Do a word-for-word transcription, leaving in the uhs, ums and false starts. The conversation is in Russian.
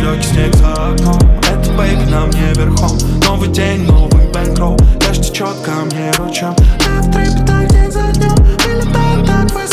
легкий снег за окном. Это, бэйби, на мне верхом. Новый день, новый бэнкролл. Дождь течет ко мне ручьем. Я в трэпе так день за днем. Вылетаю так в